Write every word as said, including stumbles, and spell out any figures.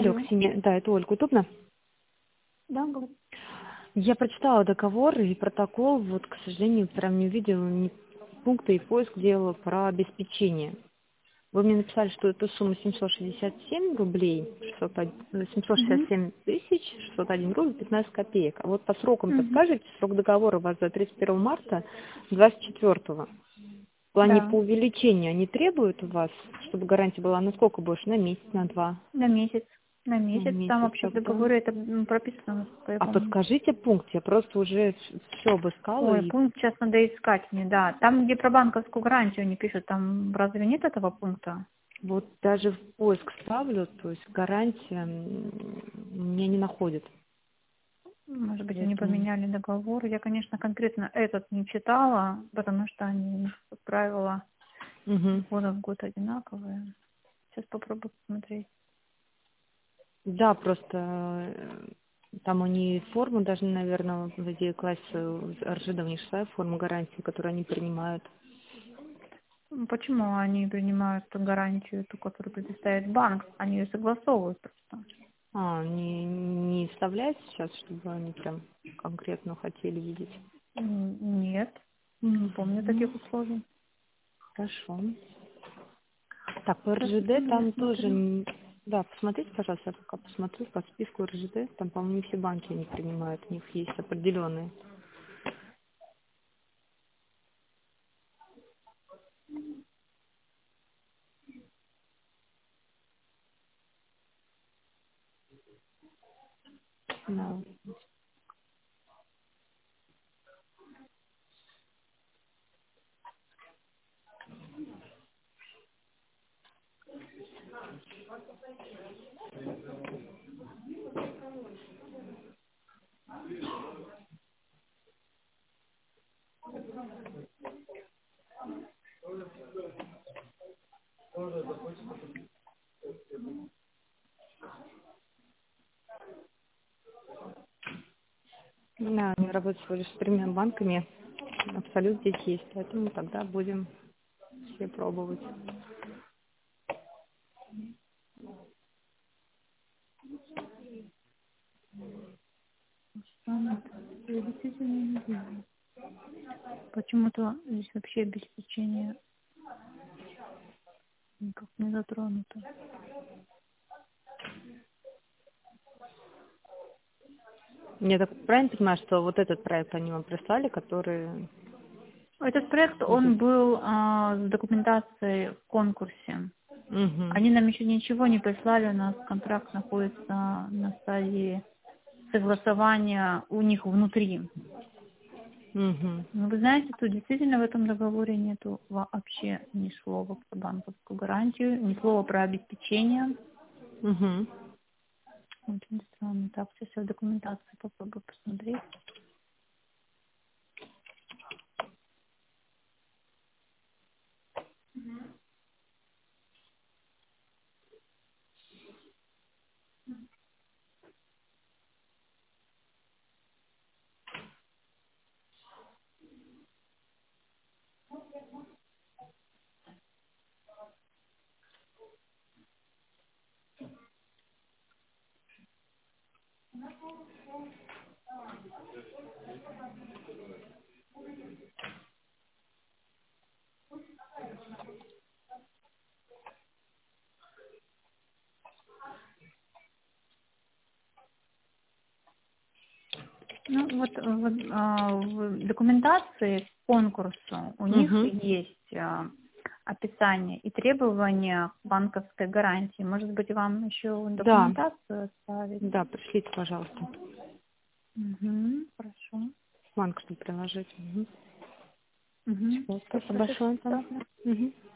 Алло, Алло. Ксения, да, это Ольга, удобно? Да, говорю. Я прочитала договор и протокол, вот, к сожалению, прям не увидела ни пункта и поиск делала про обеспечение. Вы мне написали, что это сумма семьсот шестьдесят семь рублей, шестьсот один э, семьсот шестьдесят Угу. семь тысяч шестьсот один рубль пятнадцать копеек. А вот по срокам Угу. подскажите, срок договора у вас до тридцать первого марта двадцать четвёртого. В плане Да, по увеличению они требуют у вас, чтобы гарантия была на сколько больше? На месяц, на два? на месяц. На На месяц. Там месяц вообще в тогда. договоре это м, прописано, насколько я А помню. подскажите пункт, я просто уже все обыскала Ой, и пункт сейчас надо искать мне, да. Там, где про банковскую гарантию они пишут, там разве нет этого пункта? вот даже в поиск ставлю, то есть гарантия м, меня не находит. Может быть, они Поэтому. поменяли договор. Я, конечно, конкретно этот не читала, потому что они, как правило, Мгм. с года в год одинаковые. Сейчас попробую посмотреть. Да, просто э, там они форму должны, наверное, в идее класть РЖД, у них своя форма гарантии, которую они принимают. Ну, почему они принимают ту гарантию, ту, которую предоставит банк? Они ее согласовывают просто. А, не, не вставляют сейчас, чтобы они прям конкретно хотели видеть. М, Нет, не помню Мгм. таких условий. Хорошо. Так, по Сейчас РЖД секунду, я там тоже, смотрю. н- да, посмотрите, пожалуйста, я пока посмотрю по списку РЖД, там, по-моему, не все банки они принимают, у них есть определенные. Да. Да, они работают всего лишь с тремя банками, абсолют здесь есть, поэтому тогда будем все пробовать. Странно, я действительно не вижу. Почему-то здесь вообще обеспечение никак не затронуто. Я так правильно понимаю, что вот этот проект они вам прислали, который Этот проект, будет. он был а, с документацией в конкурсе. Угу. Они нам еще ничего не прислали, у нас контракт находится на стадии согласования у них внутри. Угу. Но вы знаете, тут действительно в этом договоре нету вообще ни слова про банковскую гарантию, ни слова про обеспечение. Угу. Очень странно. Так, сейчас я в документации попробую посмотреть. Ну, вот, вот, а, в документации к конкурсу у них Угу. есть а, описание и требования к банковской гарантии. Может быть, вам еще Да, документацию оставить? да, пришлите, пожалуйста. Угу, хорошо. Банк, чтобы приложить. Угу. Угу. Все, спасибо Сейчас, сейчас, большое. Там. сейчас. Угу.